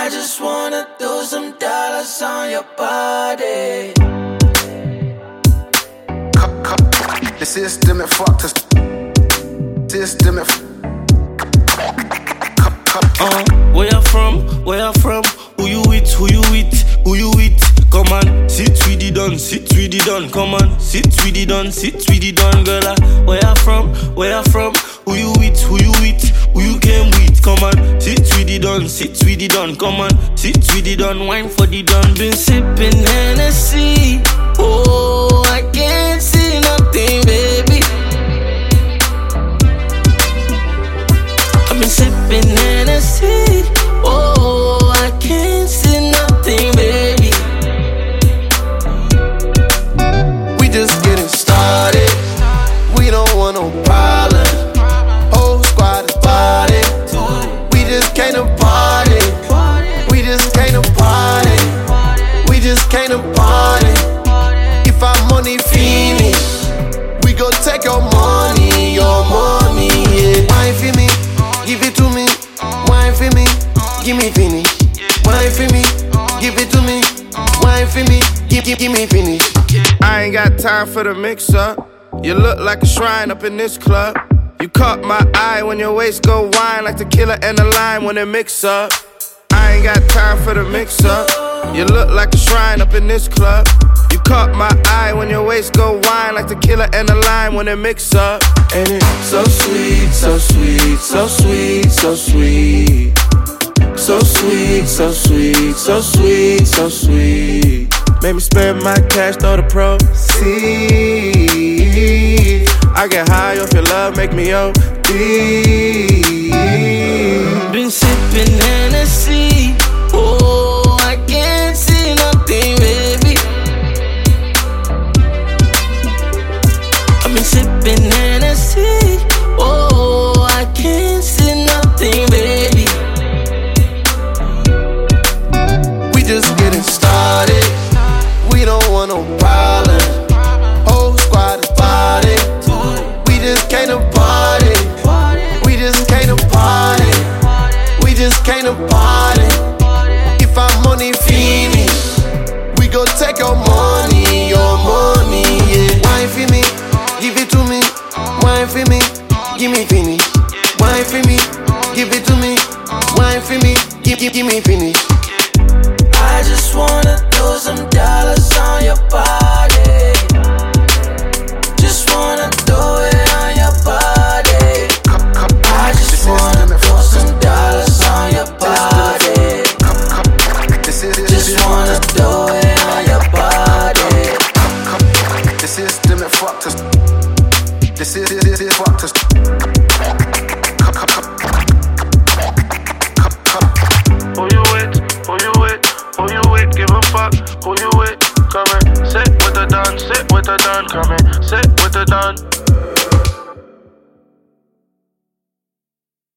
I just wanna do some dollars on your body. The system it fucked us. System it. Where you from? Where you from? Who you with? Who you with? Who you with? Come on, sit with the done, sit with the done. Come on, sit with the done, sit with the done, girl. Where you from? Where you from? Who you with? Who you with? Who you came with? Come on, sit with the done, sit with the done. Come on, sit with the done, wine for the done. Been sipping Hennessy. Oh, I can't see nothing, baby. I've been sipping Hennessy. Oh, I can't see nothing, baby. We just getting started. We don't want no problem. Whole squad is body. We just came to party. We just came to party. We just came to party. If our money finish, we go take your money, yeah. Wine for me, give it to me. Wine for me, give me finish. Wine for me, give it to me. Wine for me, give me finish. I ain't got time for the mix-up. You look like a shrine up in this club. You caught my eye when your waist go wine like tequila and the lime when it mix up. I ain't got time for the mix-up. You look like a shrine up in this club. You caught my eye when your waist go wine like tequila and the lime when it mix up. And it's so sweet, so sweet, so sweet, so sweet. So sweet, so sweet, so sweet, so sweet. Make me spend my cash, throw the proceeds. I get high off your love, make me OD. Been sipping Hennessy. Oh, I can't see nothing, baby. I've been sipping Hennessy. Oh, I can't see nothing, baby. We just getting started. We don't want no problem. Whole squad is body. We just came to party. We just came to party. We just came to party. If our money finish, we go take your money, yeah. Wine for me, give it to me. Wine for me, give me finish. Wine for me, give it to me. Wine for me, give me finish. I just wanna do some dollars on your body. Just wanna do it on your body. I just wanna do some dollars on your body. Just wanna do it on your body. The system it fucked us. The system fucked us. Who you with? Who you with? Who you with? Give a fuck. Who you with? Come and sit with the done. Sit with the done. Come and sit with the done.